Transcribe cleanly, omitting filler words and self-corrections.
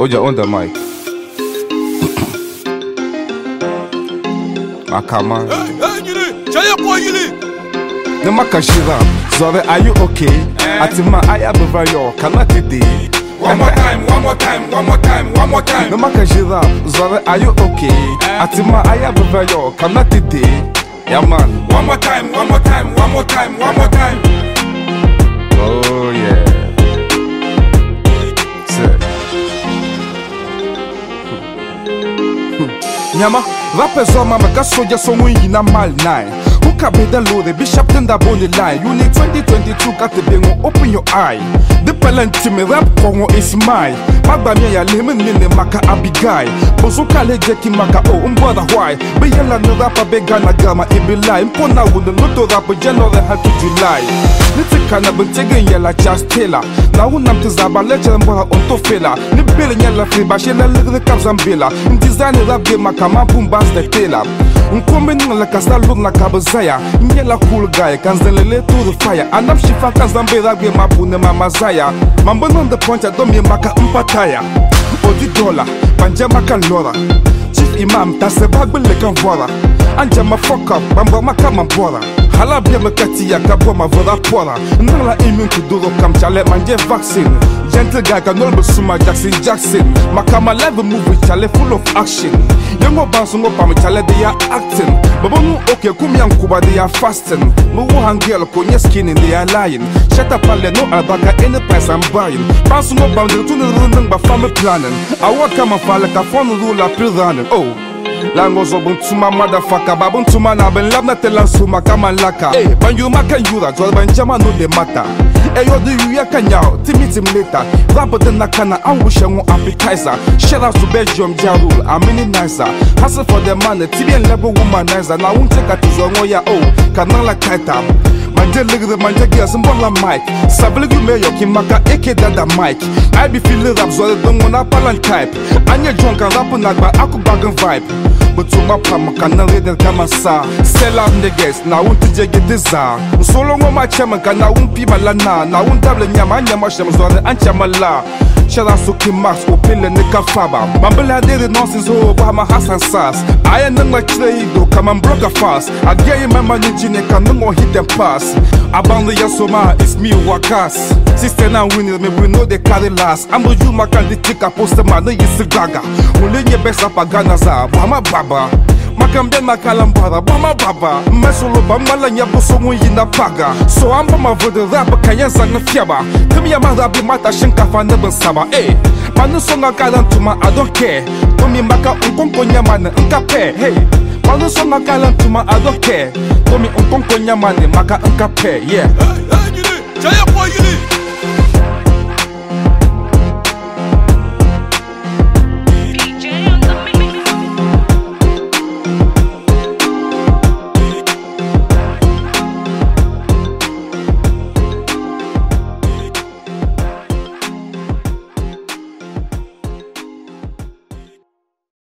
Oja on the mic. Makama. No makashira. Zore, are you okay? Atima, I am over your kanatidi. One more time. No makashira. Zore, are you okay? Atima, I am over your kanatidi. Yeah, man. One more time. Oh, yeah. Nyama, rappers on mama, got soldier so we in a mal nine. Who can be the load, the bishop tend the bone line. You need 2022, got the bingo, open your eye. The pellant to me rap Congo is mine. Magba ya lemon in the maka abigai. Bozuka le jeki maka oh brother why. Be yella no rapper begana gama ibi lie. Mpona with the noto rapper general had to July. Niti kana bentegen yella Charles Taylor. Na unam tizaba lecture mbora onto fela. Ni bele nyella friba shela ligre kabzambela. Design rap game maka mapumbas the tailor. Nkome ningala kasta look na kabazaya. Nyella cool guy kanzelele to the fire. Anam shifa kanzambela game mapune mamazaya. Mambo on the point I don't mean maka mpataya. Odi dollar, panja maka lora. Chief imam tase bagbele kan vora. Anja ma fuck up, bamba maka mambora. Hala bia makati ya kabwa ma voda pora. Nala immune to duro kam chale manje vaccine. Gentle guy can all suma Jackson. Makama live movie chale full of action. Yango bansungo pam chale they are acting. Babonu okay kumya nkuba they are fasting. Muwu hangel konye skin they are lying. Shut up ale no abaka any price I'm buying. Bansungo pam de tunu running ba family planning. I walk come and fall like a phone rule up running. Oh. Lango zobuntuma motherfucker babuntuma na ben labna telansuma kama laka eh banyu makanyura jwal banjama no de mata eh yo de yuya kanyao timitim later rap de nakana anwushe ngo appetizer shout out to Belgium Jarul amini nicer hustle for the money tibian level womanizer na won't take at zongo ya oh kanala kaita manje ligre manje gas mbola mic sablig me yo kimaka eke dada mic I be feeling rap so don't wanna palan type anya drunk and rap na ba akubagan vibe. But to my pam can read kama sa sell out niggas na won't get this so long on my chairman can na won't be malana na won't double nyama shem so an chamala shara so kimax o pele ne kafaba mambela did nonsense ho Obama Hassan Sass I ain't no trade do come and block a fast I get my money jine can no hit them pass about the yasoma it's me wakas sister now winning me we know they carry last I'm with you my can take a poster man no is gaga only your best up ganaza mama baba makambe makalambara bama baba mesolo bamala nya bosongo yina paga so amba mavode rap kanyanza na fiaba tumi ya marabi mata shinkafa na bensaba eh manu songa kalantuma I don't care tumi maka unkonko nyamana nkape hey manu songa kalantuma I don't care tumi unkonko nyamana maka nkape yeah Jaya boy